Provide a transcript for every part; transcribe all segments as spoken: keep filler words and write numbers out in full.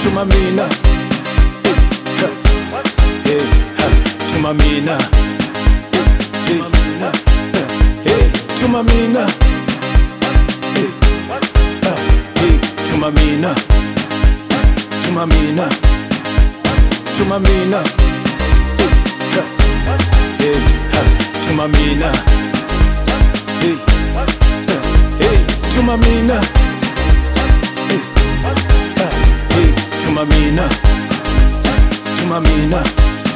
Tumamina, hey, ha, Tumamina, Tumamina, hey, Tumamina, hey, ha, hey, Tumamina, Tumamina, Tumamina, hey, ha, Tumamina, hey, hey, Tumamina, hey, ha, hey, Tumamina, Tumamina.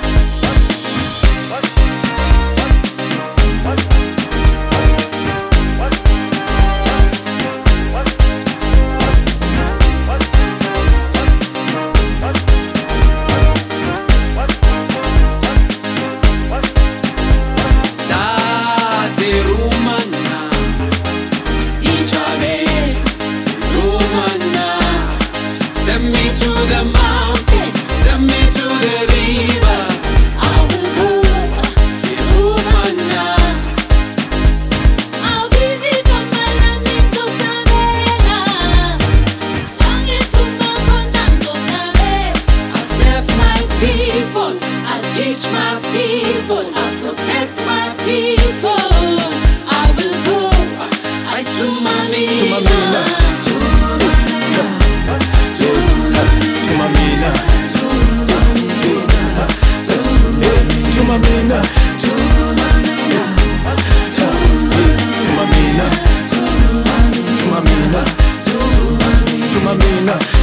Send me to the mountains, send me to the rivers. I will go, Rumana. I'll visit Kamalamito Sabela. Lange Tumakondanzo Sabe. I'll serve my people, I'll teach my people, I'll protect my people. I will go, I Tumamina. Tumamina, Tumamina, Tumamina, Tumamina, Tumamina.